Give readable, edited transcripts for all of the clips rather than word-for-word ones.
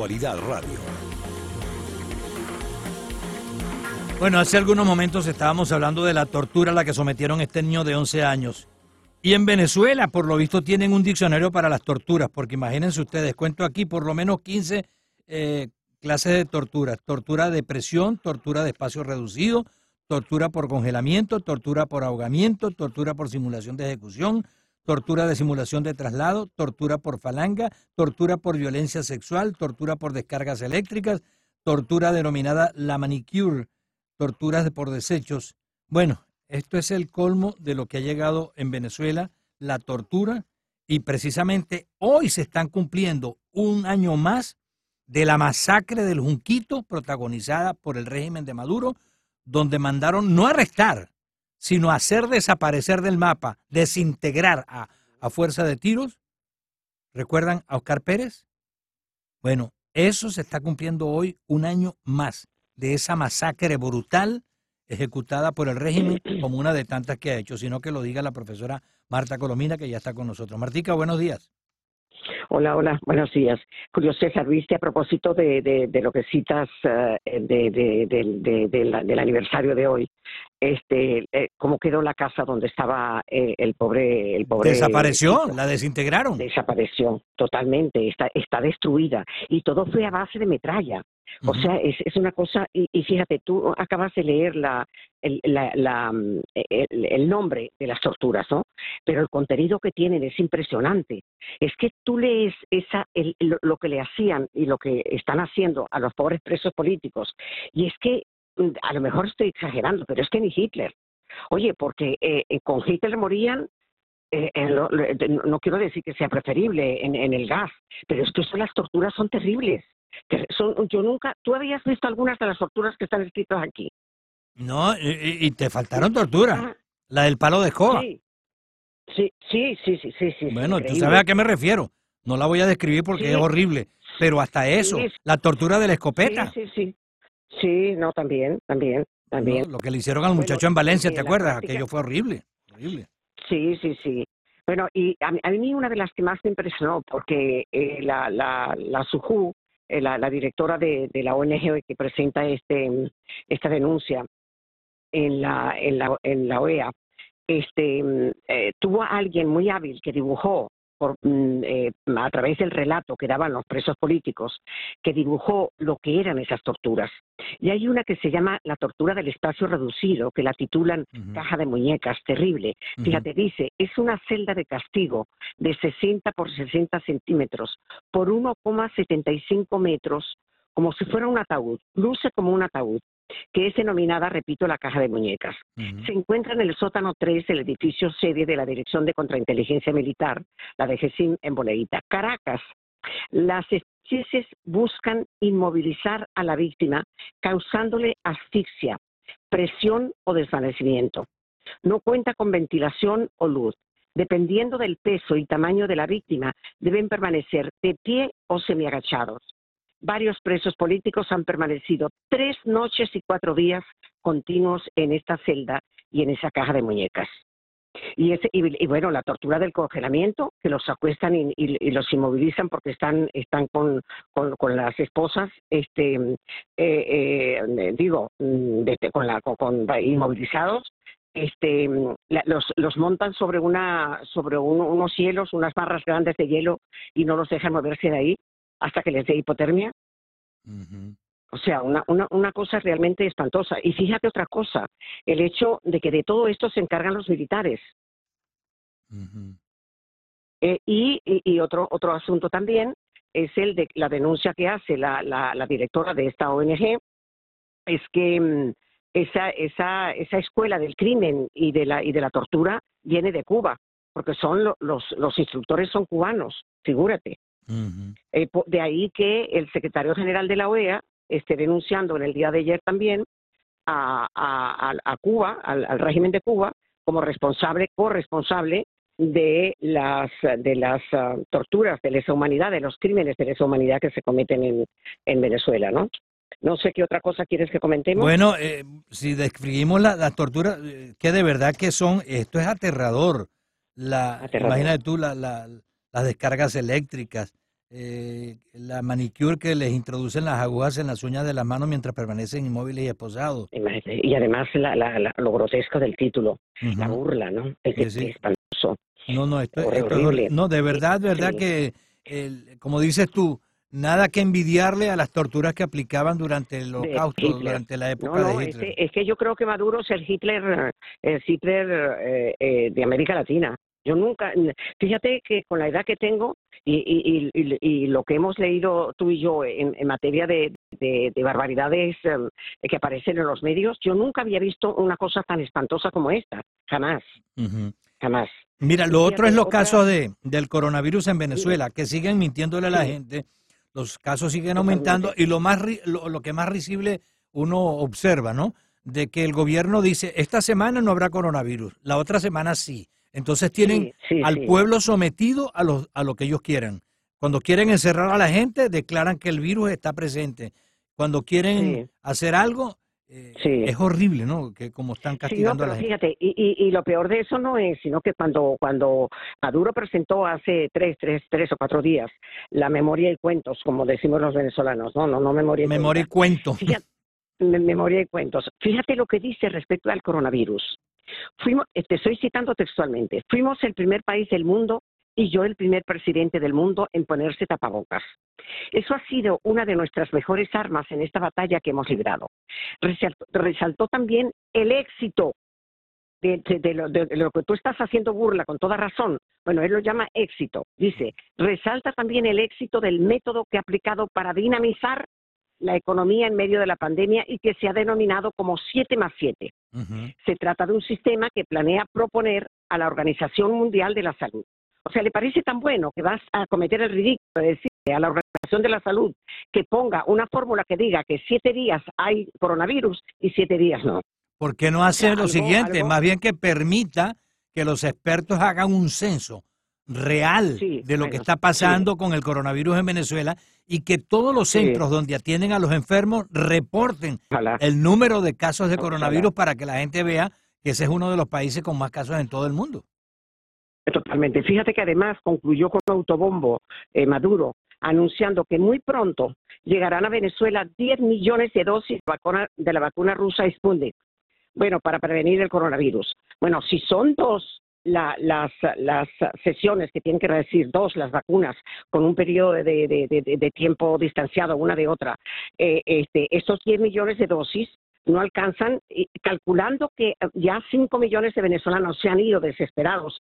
Actualidad Radio. Bueno, hace algunos momentos estábamos hablando de la tortura a la que sometieron a este niño de 11 años. Y en Venezuela, por lo visto, tienen un diccionario para las torturas, porque imagínense ustedes, cuento aquí por lo menos 15 clases de tortura. Tortura de presión, tortura de espacio reducido, tortura por congelamiento, tortura por ahogamiento, tortura por simulación de ejecución, tortura de simulación de traslado, tortura por falanga, tortura por violencia sexual, tortura por descargas eléctricas, tortura denominada la manicure, torturas por desechos. Bueno, esto es el colmo de lo que ha llegado en Venezuela, la tortura, y precisamente hoy se están cumpliendo un año más de la masacre del Junquito protagonizada por el régimen de Maduro, donde mandaron no arrestar, sino hacer desaparecer del mapa, desintegrar a fuerza de tiros. ¿Recuerdan a Oscar Pérez? Bueno, eso se está cumpliendo hoy un año más de esa masacre brutal ejecutada por el régimen como una de tantas que ha hecho, sino que lo diga la profesora Marta Colomina, que ya está con nosotros. Martica, buenos días. Hola, buenos días. Julio César, viste, a propósito de lo que citas del aniversario de hoy, cómo quedó la casa donde estaba el pobre... Desapareció, la desintegraron. Desapareció totalmente, está destruida, y todo fue a base de metralla. O sea, es una cosa, y fíjate, tú acabas de leer el nombre de las torturas, ¿no? Pero el contenido que tienen es impresionante. Es que tú lees lo que le hacían y lo que están haciendo a los pobres presos políticos, y es que, a lo mejor estoy exagerando, pero es que ni Hitler. Oye, porque con Hitler morían, no quiero decir que sea preferible en el gas, pero es que las torturas son terribles. ¿Tú habías visto algunas de las torturas que están escritas aquí? No, y te faltaron torturas. La del palo de escoba. Sí. Bueno, increíble. tú sabes a qué me refiero. No la voy a describir porque es horrible, pero hasta eso, la tortura de la escopeta. Sí, no, también. No, lo que le hicieron al muchacho en Valencia, ¿te acuerdas? Aquello fue horrible. Sí. Bueno, y a mí una de las que más me impresionó, porque la SUJU, la directora de la ONG que presenta esta denuncia en la OEA, tuvo a alguien muy hábil que dibujó a través del relato que daban los presos políticos, que dibujó lo que eran esas torturas. Y hay una que se llama la tortura del espacio reducido, que la titulan Caja de Muñecas, terrible. Fíjate, dice, es una celda de castigo de 60 por 60 centímetros por 1,75 metros, como si fuera un ataúd, luce como un ataúd, que es denominada, repito, la Caja de Muñecas. Se encuentra en el sótano 3 del edificio sede de la Dirección de Contrainteligencia Militar, la DGCIM, en Boleíta, Caracas. Las especies buscan inmovilizar a la víctima, causándole asfixia, presión o desvanecimiento. No cuenta con ventilación o luz. Dependiendo del peso y tamaño de la víctima, deben permanecer de pie o semiagachados. Varios presos políticos han permanecido 3 noches y 4 días continuos en esta celda y en esa caja de muñecas. Y bueno, la tortura del congelamiento, que los acuestan y los inmovilizan porque están con las esposas, inmovilizados. Los montan sobre unos hielos, unas barras grandes de hielo, y no los dejan moverse de ahí hasta que les dé hipotermia. O sea, una cosa realmente espantosa. Y fíjate otra cosa, el hecho de que de todo esto se encargan los militares. Y otro asunto también es el de la denuncia que hace la directora de esta ONG, es que esa escuela del crimen y de la tortura viene de Cuba, porque los instructores son cubanos, figúrate. De ahí que el secretario general de la OEA esté denunciando en el día de ayer también a Cuba, al régimen de Cuba, como corresponsable de las torturas de lesa humanidad, de los crímenes de lesa humanidad que se cometen en Venezuela, ¿no? No sé qué otra cosa quieres que comentemos. Bueno, si describimos las torturas, que de verdad que esto es aterrador. Imagínate tú las descargas eléctricas, la manicure que les introducen las agujas en las uñas de las manos mientras permanecen inmóviles y esposados. Imagínate. Y además lo grotesco del título, la Ujú. burla, ¿no? Sí, sí. Espantoso, No, esto es horrible. no, de verdad Sí. que, como dices tú, nada que envidiarle a las torturas que aplicaban durante el De Holocausto, Hitler. durante la No, época de no, Hitler. es que yo creo que Maduro es el Hitler de América Latina. Yo nunca, fíjate que con la edad que tengo y lo que hemos leído tú y yo en materia de barbaridades que aparecen en los medios, yo nunca había visto una cosa tan espantosa como esta. Jamás, Ujú. jamás. Mira, Y lo otro es fíjate, los otra, casos del coronavirus en dime, Venezuela, que siguen mintiéndole a la sí, gente, los casos siguen aumentando totalmente. y lo que más risible uno observa, ¿no? De que el gobierno dice, esta semana no habrá coronavirus, la otra semana sí. Entonces tienen Sí, sí, al sí, pueblo sometido a lo que ellos quieran. Cuando quieren encerrar a la gente, declaran que el virus está presente. Cuando quieren sí. hacer algo, Sí, es horrible, ¿no? Que como están sí, no, castigando a la pero gente. fíjate, y lo peor de eso no es, sino que cuando Maduro presentó hace tres o cuatro días la memoria y cuentos, como decimos los venezolanos, no memoria y Memoria y cuentas, cuento. fíjate, memoria y cuentos, fíjate lo que dice respecto al coronavirus. Te estoy citando textualmente, fuimos el primer país del mundo y yo el primer presidente del mundo en ponerse tapabocas. Eso ha sido una de nuestras mejores armas en esta batalla que hemos librado. Resaltó también el éxito de lo que tú estás haciendo burla con toda razón. Bueno, él lo llama éxito. Dice, resalta también el éxito del método que ha aplicado para dinamizar la economía en medio de la pandemia y que se ha denominado como 7+7. Ujú. Se trata de un sistema que planea proponer a la Organización Mundial de la Salud. O sea, ¿le parece tan bueno que vas a cometer el ridículo de decirle a la Organización de la Salud que ponga una fórmula que diga que 7 días hay coronavirus y 7 días no? ¿Por qué no O sea, hace lo siguiente? Más bien que permita que los expertos hagan un censo real sí, de lo que bueno, está sí, pasando con el coronavirus en Venezuela y que todos los sí, centros donde atienden a los enfermos reporten ojalá, el número de casos de ojalá. coronavirus para que la gente vea que ese es uno de los países con más casos en todo el mundo. Totalmente. Fíjate que además concluyó con un autobombo Maduro, anunciando que muy pronto llegarán a Venezuela 10 millones de dosis de la vacuna rusa Sputnik. Bueno, para prevenir el coronavirus. Bueno, si son dos las sesiones que tienen que decir dos las vacunas con un periodo de tiempo distanciado una de otra, estos 10 millones de dosis no alcanzan, calculando que ya 5 millones de venezolanos se han ido desesperados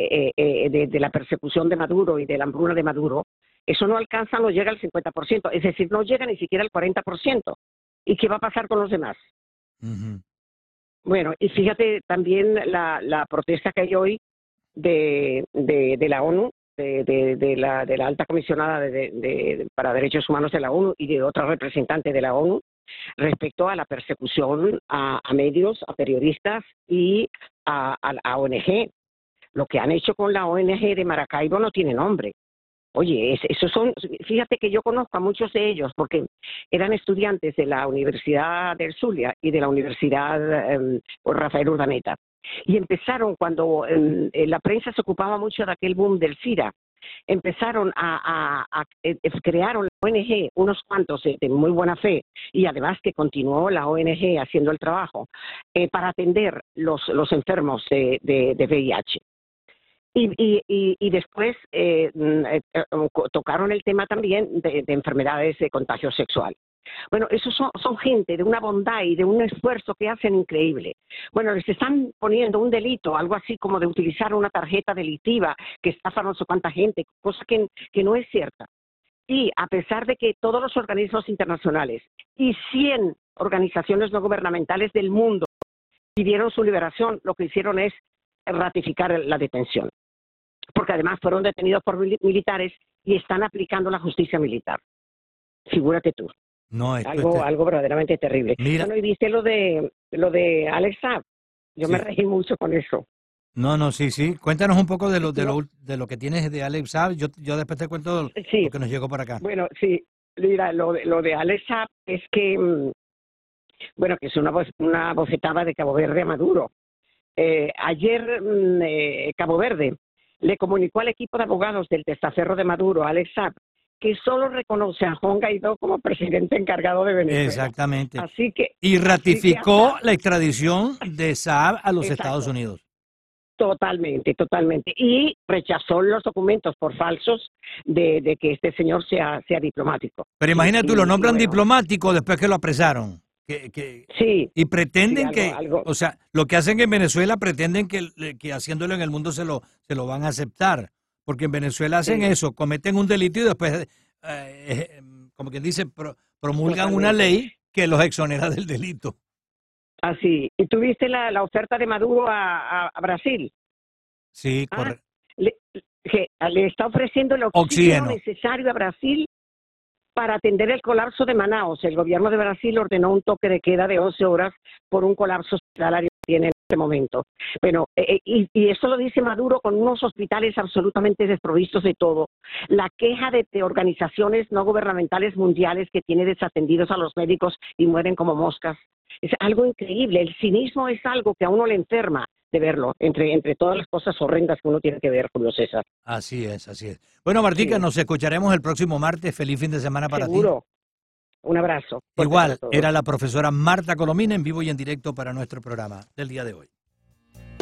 de la persecución de Maduro y de la hambruna de Maduro, eso no alcanza, no llega al 50%, es decir, no llega ni siquiera al 40%. ¿Y qué va a pasar con los demás? Ujú. Bueno, y fíjate también la protesta que hay hoy de la ONU, de la alta comisionada para derechos humanos de la ONU y de otra representante de la ONU respecto a la persecución a medios, a periodistas y a ONG. Lo que han hecho con la ONG de Maracaibo no tiene nombre. Oye, esos son, fíjate que yo conozco a muchos de ellos porque eran estudiantes de la Universidad del Zulia y de la Universidad Rafael Urdaneta. Y empezaron cuando la prensa se ocupaba mucho de aquel boom del SIDA, empezaron crearon la ONG, unos cuantos de muy buena fe, y además que continuó la ONG haciendo el trabajo para atender los enfermos de VIH. Y después tocaron el tema también de enfermedades de contagio sexual. Bueno, esos son gente de una bondad y de un esfuerzo que hacen increíble. Bueno, les están poniendo un delito, algo así como de utilizar una tarjeta delictiva que estafa no sé cuánta gente, cosa que no es cierta. Y a pesar de que todos los organismos internacionales y 100 organizaciones no gubernamentales del mundo pidieron su liberación, lo que hicieron es ratificar la detención, porque además fueron detenidos por militares y están aplicando la justicia militar. Figúrate tú, No, esto este, algo verdaderamente terrible. mira, Bueno, y viste lo de Alex Saab. Yo me sí, reí mucho con eso. no, sí, sí. Cuéntanos un poco No, de lo que tienes de Alex Saab. Yo después te cuento lo sí, que nos llegó por acá. bueno, sí, mira, lo de Alex Saab es que, bueno, que es una bofetada de Cabo Verde a Maduro. Ayer Cabo Verde le comunicó al equipo de abogados del testaferro de Maduro, Alex Saab, que solo reconoce a Juan Guaidó como presidente encargado de Venezuela. Exactamente. Así que Y ratificó hasta, la extradición de Saab a los exacto, Estados Unidos. totalmente, totalmente. Y rechazó los documentos por falsos de que este señor sea diplomático. Pero imagínate, tú lo nombran bueno, diplomático después que lo apresaron. sí, Y pretenden sí, algo, o sea, lo que hacen en Venezuela pretenden que haciéndolo en el mundo se lo van a aceptar. Porque en Venezuela hacen sí, eso, cometen un delito y después, como quien dice, promulgan una totalmente. ley que los exonera del delito. Así. ¿Y tuviste la oferta de Maduro a Brasil? Sí, Ah, correcto. le está ofreciendo el oxígeno Oxígeno. necesario a Brasil para atender el colapso de Manaus. El gobierno de Brasil ordenó un toque de queda de 11 horas por un colapso hospitalario que tiene en este momento. Bueno, y eso lo dice Maduro con unos hospitales absolutamente desprovistos de todo. La queja de organizaciones no gubernamentales mundiales que tiene desatendidos a los médicos y mueren como moscas. Es algo increíble. El cinismo es algo que a uno le enferma de verlo, entre todas las cosas horrendas que uno tiene que ver, Julio César. Así es, así es. Bueno, Martica, Sí, nos escucharemos el próximo martes. Feliz fin de semana para ti. seguro. Un abrazo fuerte para Igual, todos. era la profesora Marta Colomina en vivo y en directo para nuestro programa del día de hoy.